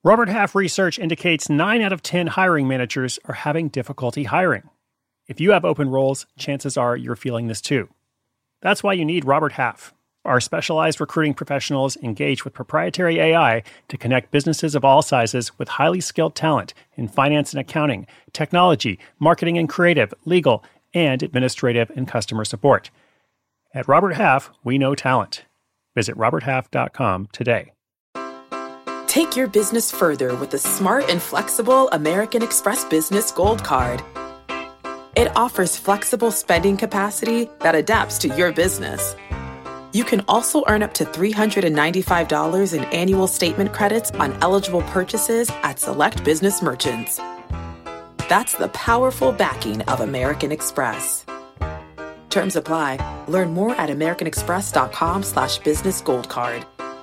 Robert Half research indicates 9 out of 10 hiring managers are having difficulty hiring. If you have open roles, chances are you're feeling this too. That's why you need Robert Half. Our specialized recruiting professionals engage with proprietary AI to connect businesses of all sizes with highly skilled talent in finance and accounting, technology, marketing and creative, legal, and administrative and customer support. At Robert Half, we know talent. Visit roberthalf.com today. Take your business further with the smart and flexible American Express Business Gold Card. It offers flexible spending capacity that adapts to your business. You can also earn up to $395 in annual statement credits on eligible purchases at select business merchants. That's the powerful backing of American Express. Terms apply. Learn more at americanexpress.com/business gold card.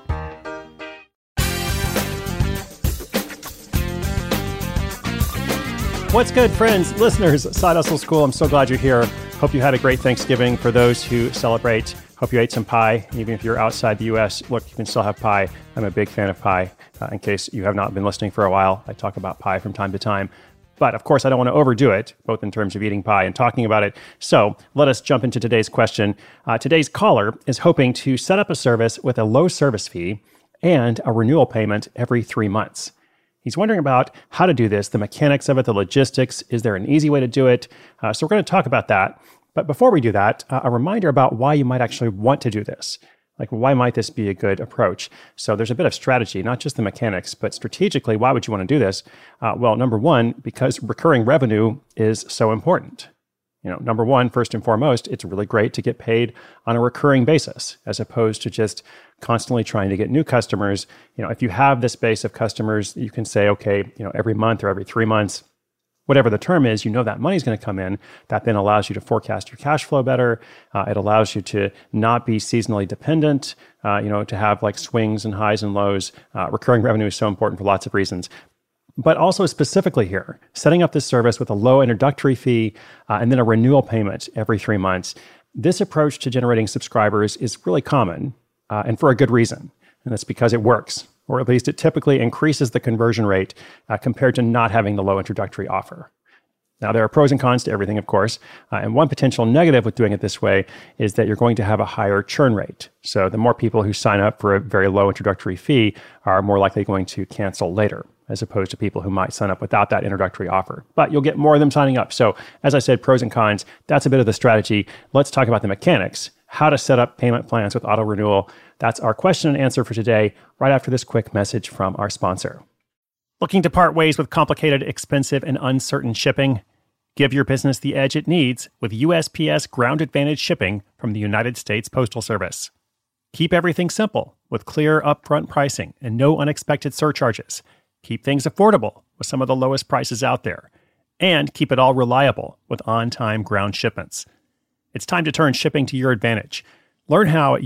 What's good, friends, listeners, Side Hustle School? I'm so glad you're here. Hope you had a great Thanksgiving. For those who celebrate, hope you ate some pie. Even if you're outside the U.S., look, you can still have pie. I'm a big fan of pie. In case you have not been listening for a while, I talk about pie from time to time. But of course, I don't want to overdo it, both in terms of eating pie and talking about it. So let us jump into today's question. Today's caller is hoping to set up a service with a low service fee and a renewal payment every 3 months. He's wondering about how to do this, the mechanics of it, the logistics. Is there an easy way to do it? So we're going to talk about that. But before we do that, a reminder about why you might actually want to do this. Like, why might this be a good approach? So there's a bit of strategy, not just the mechanics, but strategically, why would you want to do this? Well, number one, because recurring revenue is so important. Number one, first and foremost, it's really great to get paid on a recurring basis, as opposed to just constantly trying to get new customers. If you have this base of customers, you can say, okay, every month or every 3 months, whatever the term is, that money is going to come in. That then allows you to forecast your cash flow better. It allows you to not be seasonally dependent, to have like swings and highs and lows. Recurring revenue is so important for lots of reasons. But also specifically here, setting up this service with a low introductory fee and then a renewal payment every 3 months. This approach to generating subscribers is really common and for a good reason. And that's because it works, or at least it typically increases the conversion rate compared to not having the low introductory offer. Now, there are pros and cons to everything, of course. And one potential negative with doing it this way is that you're going to have a higher churn rate. So the more people who sign up for a very low introductory fee are more likely going to cancel later, as opposed to people who might sign up without that introductory offer. But you'll get more of them signing up. So as I said, pros and cons, that's a bit of the strategy. Let's talk about the mechanics, how to set up payment plans with auto renewal. That's our question and answer for today, right after this quick message from our sponsor. Looking to part ways with complicated, expensive, and uncertain shipping? Give your business the edge it needs with USPS Ground Advantage shipping from the United States Postal Service. Keep everything simple with clear upfront pricing and no unexpected surcharges. Keep things affordable with some of the lowest prices out there. And keep it all reliable with on-time ground shipments. It's time to turn shipping to your advantage. Learn how at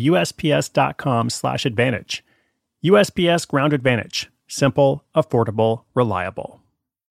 USPS.com/advantage. USPS Ground Advantage. Simple, affordable, reliable.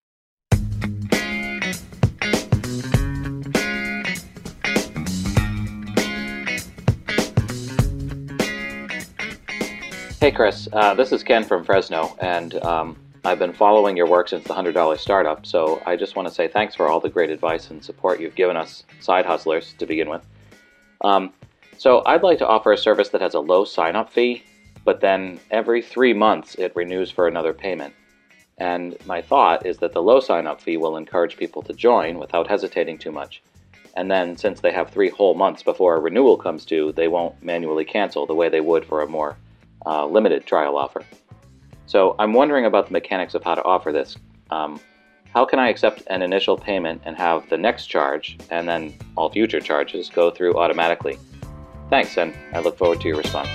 Hey Chris, this is Ken from Fresno, and I've been following your work since the $100 Startup, so I just want to say thanks for all the great advice and support you've given us side hustlers to begin with. So I'd like to offer a service that has a low sign-up fee, but then every 3 months it renews for another payment. And my thought is that the low sign-up fee will encourage people to join without hesitating too much. And then since they have 3 whole months before a renewal comes due, they won't manually cancel the way they would for a more limited trial offer. So I'm wondering about the mechanics of how to offer this. How can I accept an initial payment and have the next charge, and then all future charges, go through automatically? Thanks, and I look forward to your response.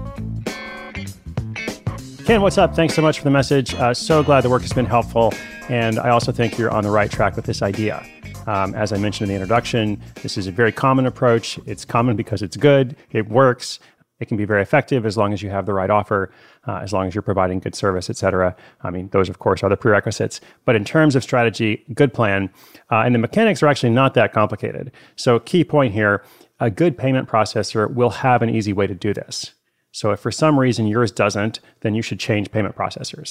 Ken, what's up? Thanks so much for the message. So glad the work has been helpful, and I also think you're on the right track with this idea. As I mentioned in the introduction, this is a very common approach. It's common because it's good, it works. It can be very effective as long as you have the right offer, as long as you're providing good service, et cetera. I mean, those, of course, are the prerequisites. But in terms of strategy, good plan. And the mechanics are actually not that complicated. So key point here, a good payment processor will have an easy way to do this. So if for some reason yours doesn't, then you should change payment processors.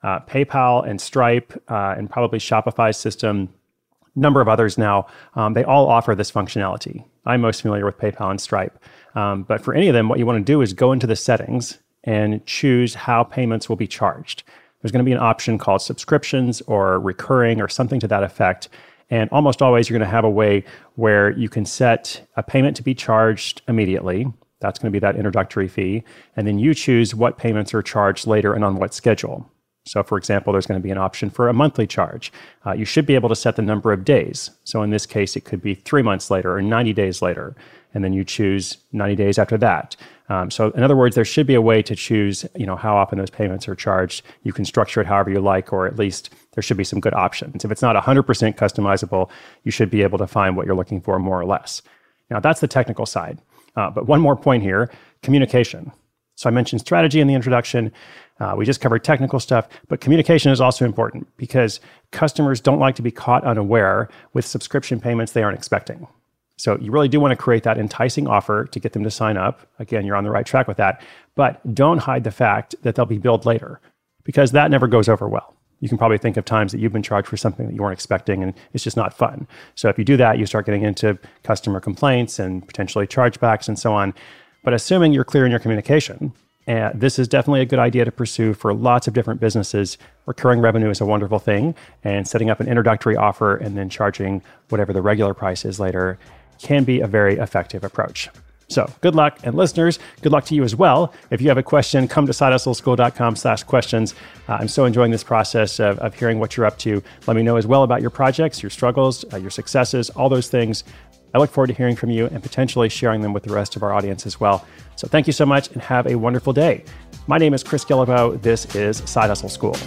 PayPal and Stripe and probably Shopify's system, number of others now, they all offer this functionality. I'm most familiar with PayPal and Stripe. But for any of them, what you want to do is go into the settings and choose how payments will be charged. There's going to be an option called subscriptions or recurring or something to that effect. And almost always you're going to have a way where you can set a payment to be charged immediately. That's going to be that introductory fee. And then you choose what payments are charged later and on what schedule. So for example, there's going to be an option for a monthly charge. You should be able to set the number of days. So in this case, it could be 3 months later or 90 days later. And then you choose 90 days after that. So in other words, there should be a way to choose, how often those payments are charged. You can structure it however you like, or at least there should be some good options. If it's not 100% customizable, you should be able to find what you're looking for more or less. Now that's the technical side. But one more point here, communication. So I mentioned strategy in the introduction. We just covered technical stuff, but communication is also important because customers don't like to be caught unaware with subscription payments they aren't expecting. So you really do want to create that enticing offer to get them to sign up. Again, you're on the right track with that, but don't hide the fact that they'll be billed later because that never goes over well. You can probably think of times that you've been charged for something that you weren't expecting and it's just not fun. So if you do that, you start getting into customer complaints and potentially chargebacks and so on. But assuming you're clear in your communication, this is definitely a good idea to pursue for lots of different businesses. Recurring revenue is a wonderful thing, and setting up an introductory offer and then charging whatever the regular price is later can be a very effective approach. So good luck, and listeners, good luck to you as well. If you have a question, come to sidehustleschool.com/questions. I'm so enjoying this process of hearing what you're up to. Let me know as well about your projects, your struggles, your successes, all those things. I look forward to hearing from you and potentially sharing them with the rest of our audience as well. So thank you so much and have a wonderful day. My name is Chris Guillebeau. This is Side Hustle School.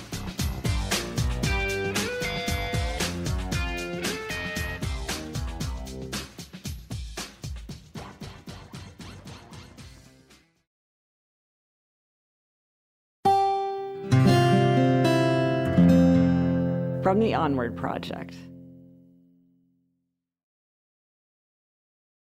From the Onward Project.